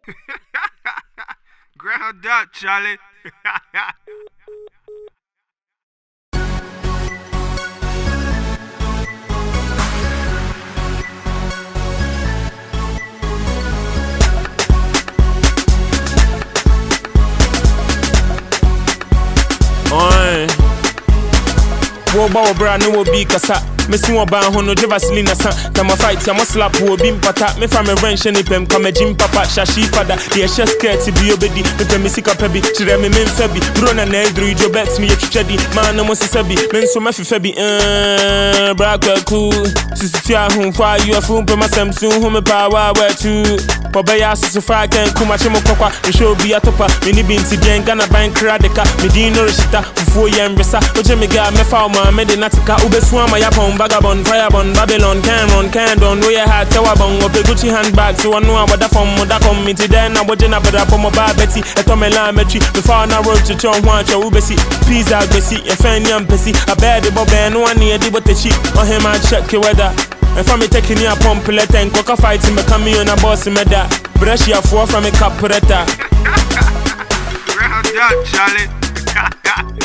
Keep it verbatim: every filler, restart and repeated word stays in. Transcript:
Ground up, Charlie. Oi, wo ba wo bra no wo bi kasa. Me si one ban hono je Vaseline san. Come a fight, I'm a slap wo bi mpata. Me from a ranch any pem come a gym papa shashi fada. The chest skirt bi obedi. Me pe me sika pebi. Chire me men febi. Bro na na edru jo bet me etwedi. Man no mo sebi. Men so me febi. Eh, bra kwa cool. Sisi tia hu kwa you afu pe masem su hu me power where to. Bobe ya so fa kan kuma che mo kwakwa. Me show bi atopa. Me ni binti bien Ghana ban kradeka. Me di no reshita. Fufu ye mbesa. Oje me ga me fa o ma me de natika. Ubesu ama ya pon vagabond, firebond, Babylon, can run, can don, no ya hat, tower bong, or Gucci handbag, so I know about that from that committee. Then I was in a better from my bar Betty, a tomelometry, before I wrote to John Juan, Ubesi, pizza, Bessie, a fan young Pessy, a bad bob and one near the what sheep, on him I check your weather. And from me taking you a pump, let and coca fighting, me come on a boss in meda, brush your four from a caporetta. Ground up, Charlie.